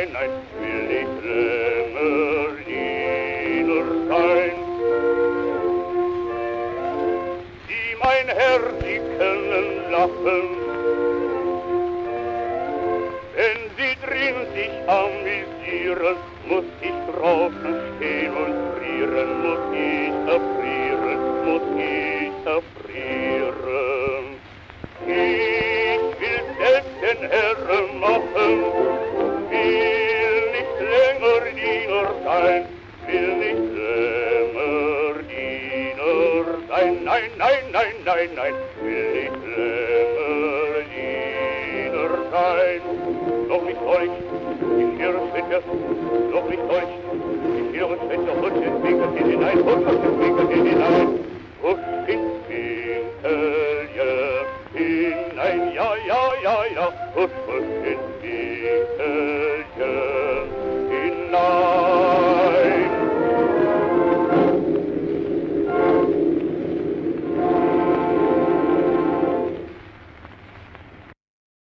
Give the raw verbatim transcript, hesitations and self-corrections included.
nein, nein, will nicht länger Diener sein. Die mein Herz, die können lachen, wenn sie drin sich amüsieren, muss ich draußen stehen und frieren, muss ich erfrieren, muss ich erfrieren. Ich will selbst den Herren machen, will nicht länger Diener sein, will nicht länger Diener sein. Nein, nein, nein, nein, nein, will nicht länger Diener sein. Noch nicht euch, ich höre Schritte, noch nicht euch, ich höre Schritte, und den Finger in den Einbund.